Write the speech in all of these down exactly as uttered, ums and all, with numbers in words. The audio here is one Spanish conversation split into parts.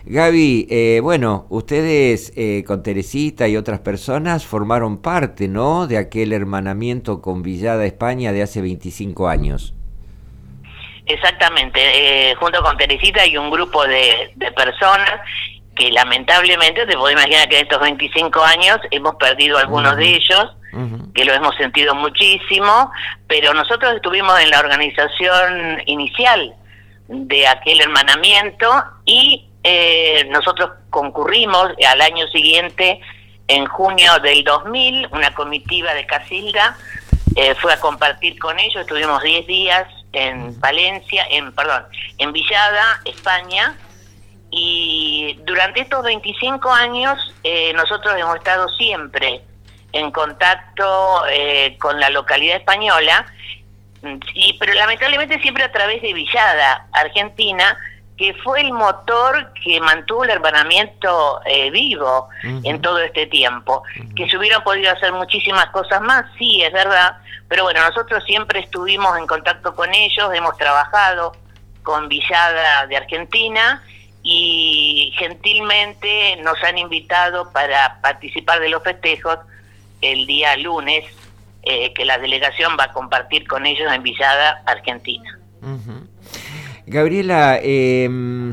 Gaby, eh, bueno, ustedes eh, con Teresita y otras personas formaron parte, ¿no?, de aquel hermanamiento con Villada España de hace veinticinco años. Exactamente, eh, junto con Teresita hay un grupo de, de personas que lamentablemente, te puedo imaginar que en estos veinticinco años hemos perdido algunos uh-huh. de ellos, uh-huh. que lo hemos sentido muchísimo, pero nosotros estuvimos en la organización inicial de aquel hermanamiento y eh, nosotros concurrimos al año siguiente, en junio del dos mil, una comitiva de Casilda eh, fue a compartir con ellos, estuvimos diez días en Valencia, en perdón, en Villada, España, y durante estos veinticinco años eh, nosotros hemos estado siempre en contacto eh, con la localidad española, y, pero lamentablemente siempre a través de Villada, Argentina, que fue el motor que mantuvo el hermanamiento eh, vivo uh-huh. en todo este tiempo. Uh-huh. Que se hubieran podido hacer muchísimas cosas más, sí, es verdad, pero bueno, nosotros siempre estuvimos en contacto con ellos, hemos trabajado con Villada de Argentina y gentilmente nos han invitado para participar de los festejos el día lunes, eh, que la delegación va a compartir con ellos en Villada, Argentina. Uh-huh. Gabriela, eh,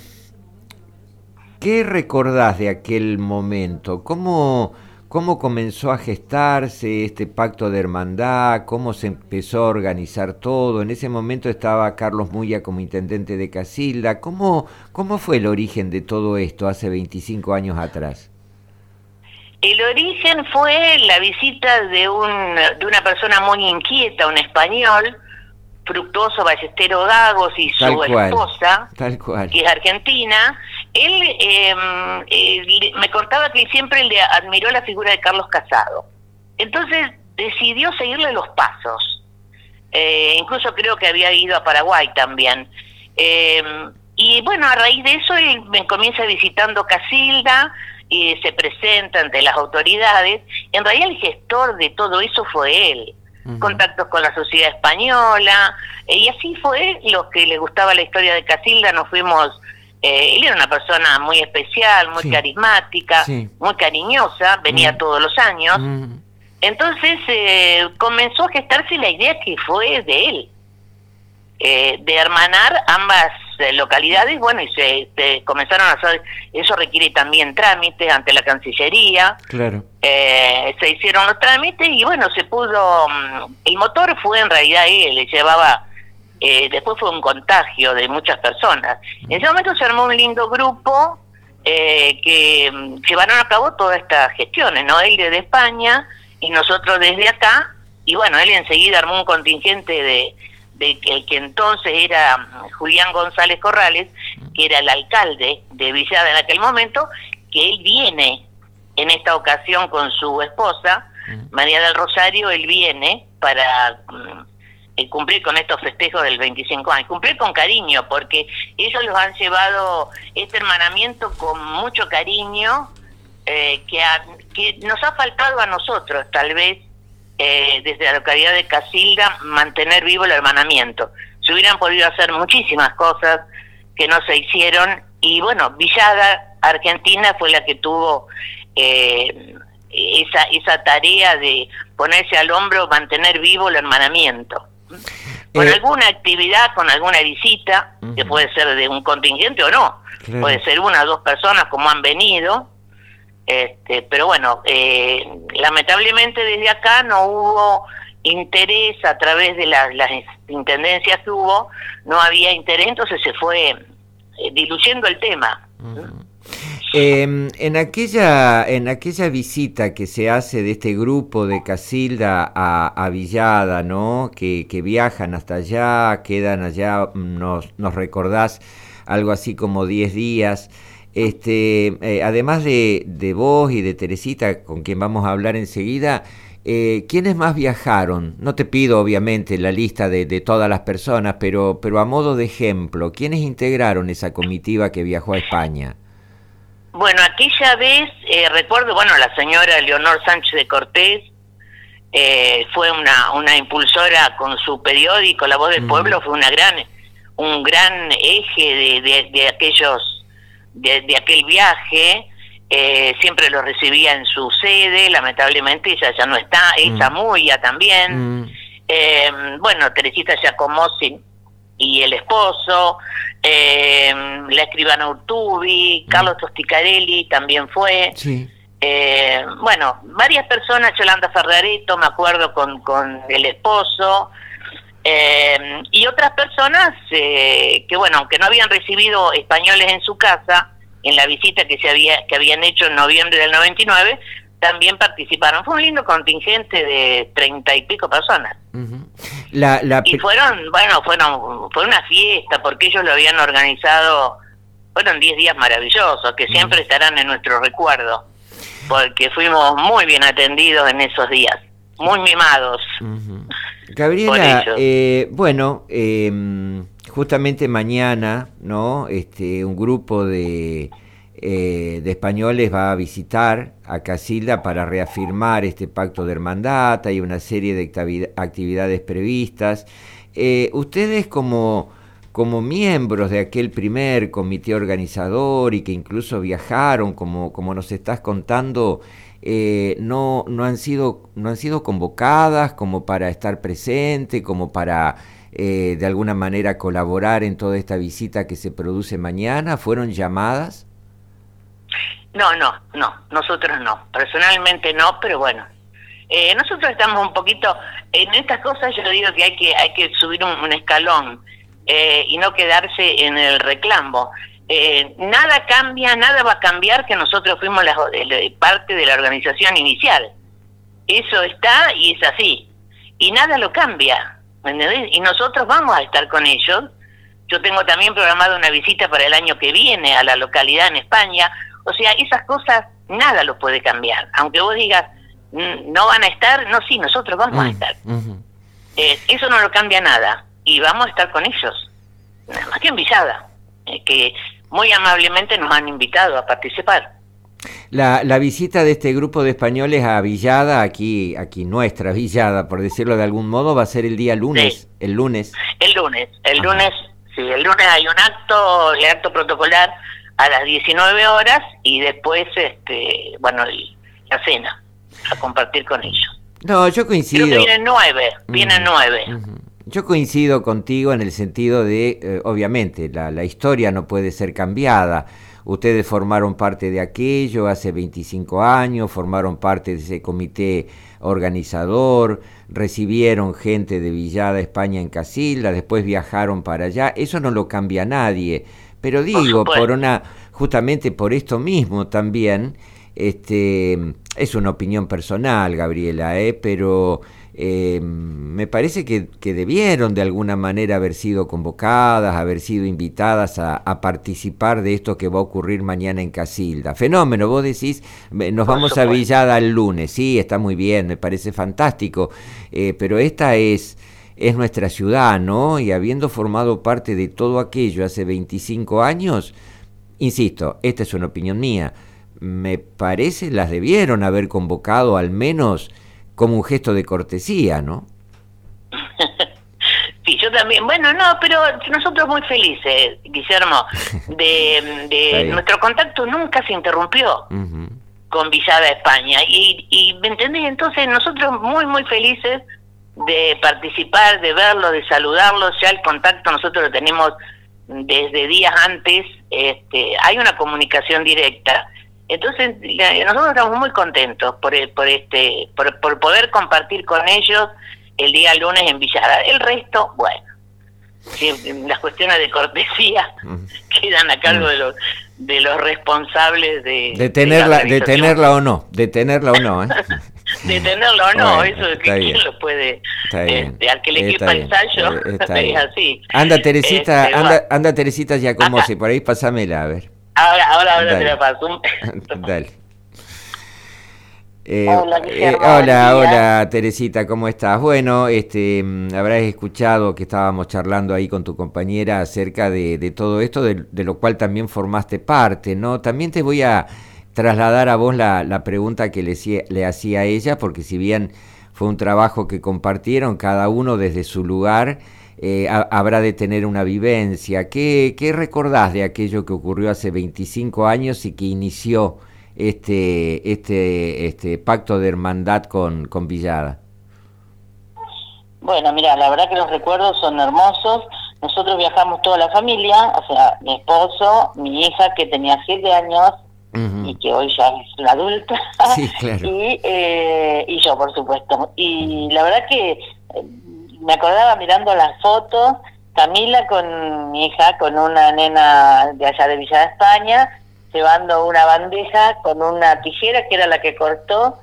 ¿qué recordás de aquel momento? ¿Cómo, cómo comenzó a gestarse este pacto de hermandad? ¿Cómo se empezó a organizar todo? En ese momento estaba Carlos Muya como intendente de Casilda. ¿Cómo, cómo fue el origen de todo esto hace veinticinco años atrás? El origen fue la visita de, un, de una persona muy inquieta, un español, Fructuoso Ballesteros Dagos, y su tal cual, esposa, tal cual. que es argentina. Él eh, eh, me contaba que siempre le admiró la figura de Carlos Casado. Entonces decidió seguirle los pasos. Eh, incluso creo que había ido a Paraguay también. Eh, y bueno, a raíz de eso él me comienza visitando Casilda y se presenta ante las autoridades. En realidad el gestor de todo eso fue él. Uh-huh. Contactos con la sociedad española, eh, y así fue. Los que le gustaba la historia de Casilda nos fuimos, eh, él era una persona muy especial, muy sí. carismática, sí. muy cariñosa, venía uh-huh. todos los años, uh-huh. entonces eh, comenzó a gestarse la idea que fue de él, eh, de hermanar ambas eh, localidades. Bueno, y se, se comenzaron a hacer, eso requiere también trámites ante la Cancillería. Claro. Eh, se hicieron los trámites y bueno, se pudo, el motor fue en realidad él, le llevaba, eh, después fue un contagio de muchas personas. En ese momento se armó un lindo grupo eh, que llevaron a cabo todas estas gestiones, ¿no? Él desde España y nosotros desde acá, y bueno, él enseguida armó un contingente de, de el que entonces era Julián González Corrales, que era el alcalde de Villada en aquel momento, que él viene en esta ocasión con su esposa, María del Rosario. Él viene para eh, cumplir con estos festejos del veinticinco años, cumplir con cariño, porque ellos los han llevado este hermanamiento con mucho cariño, eh, que, ha, que nos ha faltado a nosotros, tal vez, eh, desde la localidad de Casilda, mantener vivo el hermanamiento. Se hubieran podido hacer muchísimas cosas que no se hicieron, y bueno, Villada, Argentina, fue la que tuvo Eh, esa esa tarea de ponerse al hombro, mantener vivo el hermanamiento. Con eh, alguna actividad, con alguna visita, uh-huh. que puede ser de un contingente o no, claro. puede ser una o dos personas como han venido, este, pero bueno, eh, lamentablemente desde acá no hubo interés a través de la, las intendencias que hubo, no había interés, entonces se fue eh, diluyendo el tema. Uh-huh. Eh, en aquella en aquella visita que se hace de este grupo de Casilda a, a Villada, ¿no? Que, que viajan hasta allá, quedan allá, nos, nos recordás algo así como diez días. Este, eh, además de, de vos y de Teresita, con quien vamos a hablar enseguida, eh, ¿quiénes más viajaron? No te pido obviamente la lista de, de todas las personas, pero, pero a modo de ejemplo, ¿quiénes integraron esa comitiva que viajó a España? Bueno, aquella vez, eh, recuerdo, bueno, la señora Leonor Sánchez de Cortés eh, fue una una impulsora con su periódico La Voz del mm. Pueblo, fue una gran un gran eje de, de, de aquellos de, de aquel viaje, eh, siempre los recibía en su sede, lamentablemente ella ya no está, ella mm. Muya también, mm. eh, bueno, Teresita Giacomozzi y el esposo, eh, la escribana Urtubi, mm. Carlos Tosticarelli también fue, sí. eh, bueno, varias personas, Yolanda Ferrareto, me acuerdo, con, con el esposo, eh, y otras personas eh, que, bueno, aunque no habían recibido españoles en su casa, en la visita que se había que habían hecho en noviembre del noventa y nueve, también participaron. Fue un lindo contingente de treinta y pico personas. Uh-huh. la, la... Y fueron, bueno, fueron fue una fiesta, porque ellos lo habían organizado, fueron diez días maravillosos, que siempre uh-huh. estarán en nuestro recuerdo, porque fuimos muy bien atendidos en esos días, muy mimados. Uh-huh. Gabriela, eh, bueno, eh, justamente mañana, ¿no? Este, un grupo de, eh, de españoles va a visitar a Casilda para reafirmar este pacto de hermandad. Hay una serie de actividades previstas. Eh, ustedes como, como miembros de aquel primer comité organizador y que incluso viajaron, como, como nos estás contando, eh, no, no han sido, no han sido convocadas como para estar presente, como para Eh, de alguna manera colaborar en toda esta visita que se produce mañana. ¿Fueron llamadas? No, no, no, nosotros no, personalmente no, pero bueno, eh, nosotros estamos un poquito, en estas cosas yo digo que hay que hay que subir un, un escalón eh, y no quedarse en el reclamo. Eh, nada cambia, nada va a cambiar que nosotros fuimos la, la, parte de la organización inicial. Eso está y es así, y nada lo cambia. ¿Me entendés? Y nosotros vamos a estar con ellos. Yo tengo también programada una visita para el año que viene a la localidad en España. O sea, esas cosas nada lo puede cambiar. Aunque vos digas, no van a estar, no, sí, nosotros vamos uh, a estar. Uh-huh. Eh, eso no lo cambia nada. Y vamos a estar con ellos. Nada más que en Villada, eh, que muy amablemente nos han invitado a participar. La, la visita de este grupo de españoles a Villada, aquí aquí nuestra Villada, por decirlo de algún modo, va a ser el día lunes, sí. el lunes. El lunes, el Ajá. lunes, sí, el lunes hay un acto, el acto protocolar a las diecinueve horas y después, este, bueno, la cena, a compartir con ellos. No, yo coincido. Creo que vienen nueve, vienen uh-huh. nueve. Uh-huh. Yo coincido contigo en el sentido de, eh, obviamente, la, la historia no puede ser cambiada. Ustedes formaron parte de aquello hace veinticinco años, formaron parte de ese comité organizador, recibieron gente de Villada, España, en Casilda, después viajaron para allá. Eso no lo cambia nadie. Pero digo, por, por una, justamente por esto mismo también, este, es una opinión personal, Gabriela, ¿eh? pero eh, me parece que, que debieron de alguna manera haber sido convocadas, haber sido invitadas a, a participar de esto que va a ocurrir mañana en Casilda. Fenómeno, vos decís, nos vamos a Villada el lunes, sí, está muy bien, me parece fantástico, eh, pero esta es, es nuestra ciudad, ¿no? Y habiendo formado parte de todo aquello hace veinticinco años, insisto, esta es una opinión mía, me parece las debieron haber convocado al menos como un gesto de cortesía, ¿no? Sí, yo también. Bueno, no, pero nosotros muy felices, Guillermo, de, de nuestro contacto nunca se interrumpió uh-huh. con Villada, España. Y, y ¿me entendés? Entonces nosotros muy, muy felices de participar, de verlos, de saludarlos. Ya el contacto nosotros lo tenemos desde días antes. Este, hay una comunicación directa. Entonces nosotros estamos muy contentos por por este por, por poder compartir con ellos el día lunes en Villada. El resto, bueno, si las cuestiones de cortesía uh-huh. quedan a cargo uh-huh. de los de los responsables de de tenerla de, de tenerla o no, de tenerla o no, ¿eh? de tenerla o no, bueno, eso es que quién lo puede, este, al que le quepa el ensayo, es así. Anda Teresita, este, anda, anda Teresita Giacomozzi, por ahí pásamela, a ver. Ahora, ahora, ahora te la paso. Dale. Eh, hola, eh, hola, hola, Teresita, ¿cómo estás? Bueno, este, habrás escuchado que estábamos charlando ahí con tu compañera acerca de, de todo esto, de, de lo cual también formaste parte, ¿no? También te voy a trasladar a vos la, la pregunta que le, le hacía a ella, porque si bien fue un trabajo que compartieron cada uno desde su lugar, eh, ha, habrá de tener una vivencia. ¿Qué, ¿Qué recordás de aquello que ocurrió hace veinticinco años y que inició este, este, este pacto de hermandad con, con Villada? Bueno, mira, la verdad que los recuerdos son hermosos. Nosotros viajamos toda la familia, o sea, mi esposo, mi hija que tenía siete años, uh-huh, y que hoy ya es una adulta, sí, claro, y, eh, y yo, por supuesto. Y la verdad que eh, me acordaba mirando las fotos, Camila con mi hija, con una nena de allá de Villa de España, llevando una bandeja con una tijera que era la que cortó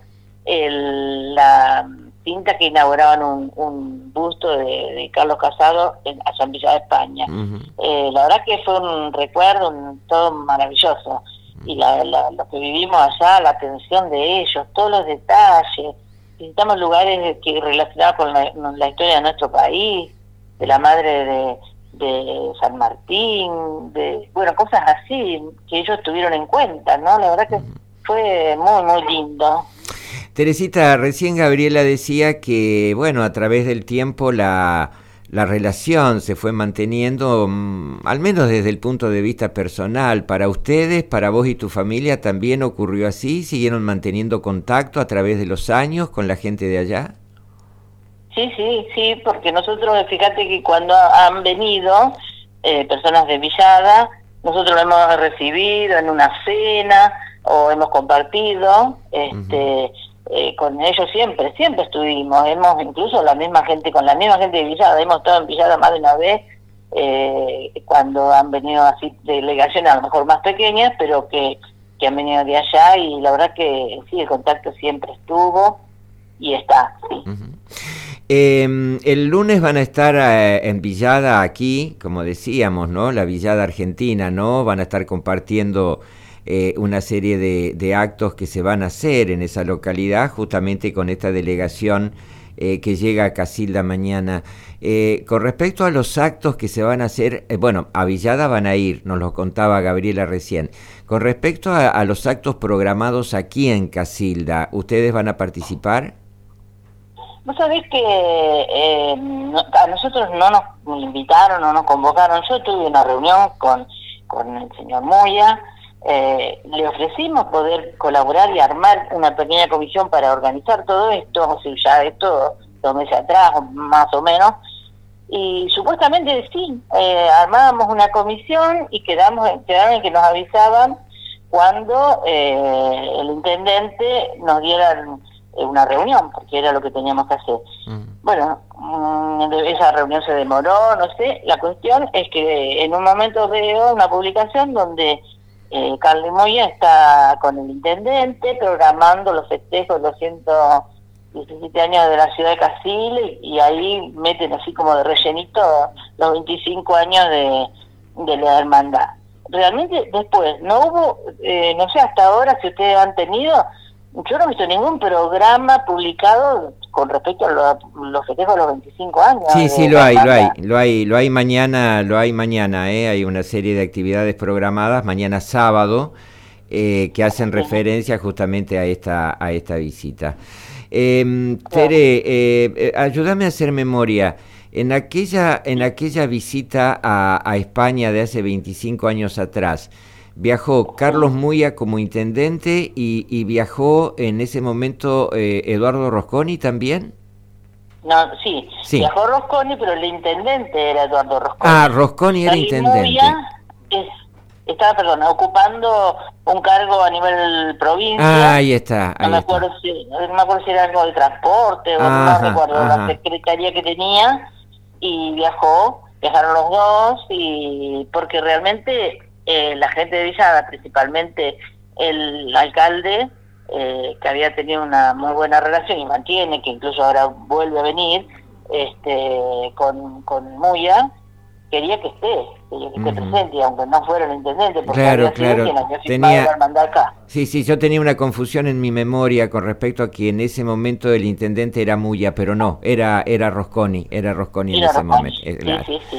el, la cinta que inauguraban un, un busto de, de Carlos Casado en, allá en Villa de España. Uh-huh. Eh, la verdad que fue un recuerdo, un, todo maravilloso. Y la, la, lo que vivimos allá, la atención de ellos, todos los detalles. Visitamos lugares que relacionados con la, con la historia de nuestro país, de la madre de, de San Martín, de bueno, cosas así que ellos tuvieron en cuenta, ¿no? La verdad que fue muy, muy lindo. Teresita, recién Gabriela decía que, bueno, a través del tiempo la, la relación se fue manteniendo, mmm, al menos desde el punto de vista personal. ¿Para ustedes, para vos y tu familia también ocurrió así? ¿Siguieron manteniendo contacto a través de los años con la gente de allá? Sí, sí, sí, porque nosotros, fíjate que cuando han venido eh, personas de Villada, nosotros lo hemos recibido en una cena o hemos compartido, este... Uh-huh. Eh, con ellos siempre, siempre estuvimos, hemos incluso la misma gente, con la misma gente de Villada, hemos estado en Villada más de una vez, eh, cuando han venido así delegaciones a lo mejor más pequeñas, pero que, que han venido de allá, y la verdad que sí, el contacto siempre estuvo y está, sí. Uh-huh. Eh, el lunes van a estar eh, en Villada aquí, como decíamos, ¿no? La Villada Argentina, ¿no? Van a estar compartiendo Eh, una serie de, de actos que se van a hacer en esa localidad, justamente con esta delegación eh, que llega a Casilda mañana. Eh, con respecto a los actos que se van a hacer, eh, bueno, a Villada van a ir, nos lo contaba Gabriela recién. Con respecto a, a los actos programados aquí en Casilda, ¿ustedes van a participar? Vos sabés que eh, no, a nosotros no nos invitaron, no nos convocaron. Yo tuve una reunión con, con el señor Moya. Eh, le ofrecimos poder colaborar y armar una pequeña comisión para organizar todo esto, o sea, ya esto dos meses atrás, más o menos, y supuestamente sí, eh, armábamos una comisión y quedamos, quedaron en que nos avisaban cuando eh, el intendente nos diera una reunión, porque era lo que teníamos que hacer. Uh-huh. Bueno, esa reunión se demoró, no sé, la cuestión es que en un momento veo una publicación donde Eh, Carlos Moya está con el intendente programando los festejos de los ciento diecisiete años de la ciudad de Casilda, y, y ahí meten así como de rellenito los veinticinco años de, de la hermandad. Realmente después no hubo, eh, no sé hasta ahora si ustedes han tenido, yo no he visto ningún programa publicado con respecto a los, los festejos de los veinticinco años. Sí, sí, lo hay, lo hay, lo hay, lo hay mañana, lo hay mañana, ¿eh? Hay una serie de actividades programadas mañana sábado eh, que hacen sí. referencia justamente a esta, a esta visita. Eh, Tere, eh, ayúdame a hacer memoria. En aquella, en aquella visita a, a España de hace veinticinco años atrás, viajó Carlos Moya como intendente y, y viajó en ese momento eh, Eduardo Rosconi también. No, sí, sí, viajó Rosconi, pero el intendente era Eduardo Rosconi. Ah, Rosconi era Carlos intendente. Moya es, estaba, perdón, ocupando un cargo a nivel provincia. Ah, ahí está. Ahí no, me está. acuerdo si, no me acuerdo si era algo de transporte o ajá, no recuerdo ajá. la secretaría que tenía, y viajó, viajaron los dos, y porque realmente Eh, la gente de Villada, principalmente el alcalde, eh, que había tenido una muy buena relación y mantiene, que incluso ahora vuelve a venir, este, con, con Moya, quería que esté, quería que esté uh-huh. presente, aunque no fuera el intendente, porque claro, había claro. sido quien había firmado la hermandad acá. Sí, sí, yo tenía una confusión en mi memoria con respecto a que en ese momento el intendente era Moya, pero no, era era Rosconi, era Rosconi en ese Rosconi. momento. Eh, claro. Sí, sí, sí.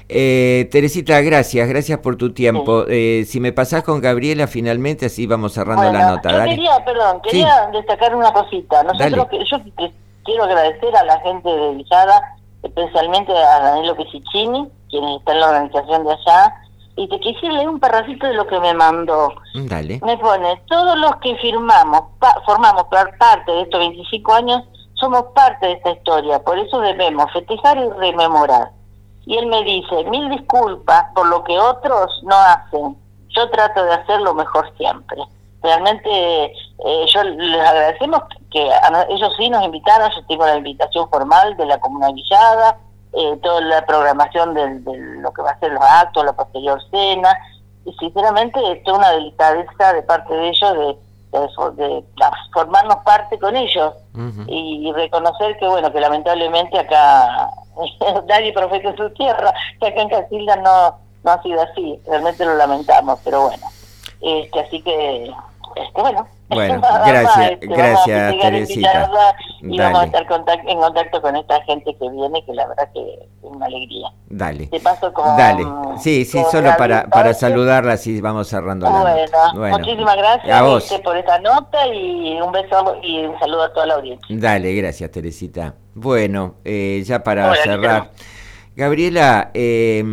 Eh, Teresita, gracias, gracias por tu tiempo. Sí. Eh, si me pasás con Gabriela finalmente, así vamos cerrando bueno, la nota. Yo dale. quería, perdón, quería sí. destacar una cosita. Nosotros, que, yo quiero agradecer a la gente de Villada especialmente a Danilo Pisicini, quien está en la organización de allá, y te quisiera leer un parrafito de lo que me mandó. Dale. Me pone, todos los que firmamos, pa- formamos parte de estos veinticinco años, somos parte de esta historia, por eso debemos festejar y rememorar. Y él me dice, mil disculpas por lo que otros no hacen, yo trato de hacer lo mejor siempre. Realmente eh, yo les agradecemos que a, ellos sí nos invitaron, yo tengo la invitación formal de la Comuna Villada, eh, toda la programación de, de lo que va a ser los actos, la posterior cena, y sinceramente es una delicadeza de parte de ellos de, de, de, de formarnos parte con ellos. Uh-huh. y, y reconocer que bueno, que lamentablemente acá nadie profeta en su tierra, que acá en Casilda no, no ha sido así, realmente lo lamentamos, pero bueno, este, así que este, bueno, bueno, vamos, gracias, este, gracias Teresita. Y Dale. Vamos a estar contact- en contacto con esta gente que viene, que la verdad que es una alegría. Dale. Te paso con, Dale. Sí, sí, solo Gabriel para, para saludarla, así vamos cerrando la bueno, nota. Bueno, muchísimas gracias a vos. Este, por esta nota y un beso y un saludo a toda la audiencia. Dale, gracias Teresita. Bueno, eh, ya para Hola, cerrar, Gabriela, eh,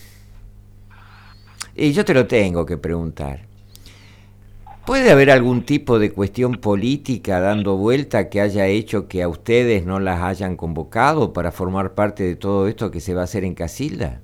y yo te lo tengo que preguntar. ¿Puede haber algún tipo de cuestión política dando vuelta que haya hecho que a ustedes no las hayan convocado para formar parte de todo esto que se va a hacer en Casilda?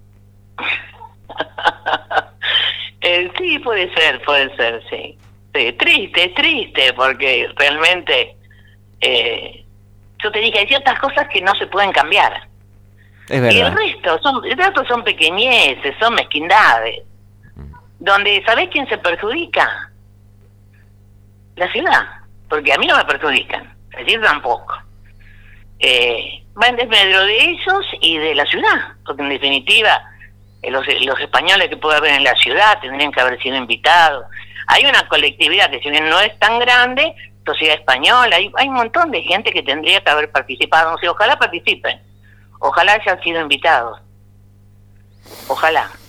eh, sí, puede ser, puede ser, sí. sí. Triste, triste, porque realmente eh, yo te dije, hay ciertas cosas que no se pueden cambiar. Es verdad. Y el resto son, el resto son pequeñeces, son mezquindades. Mm. Donde, ¿sabés quién se perjudica? La ciudad, porque a mí no me perjudican, allí tampoco. Eh, va en desmedro de ellos y de la ciudad, porque en definitiva eh, los, los españoles que puede haber en la ciudad tendrían que haber sido invitados. Hay una colectividad que si bien no es tan grande, Sociedad Española, hay, hay un montón de gente que tendría que haber participado, no sé, ojalá participen, ojalá hayan sido invitados, ojalá.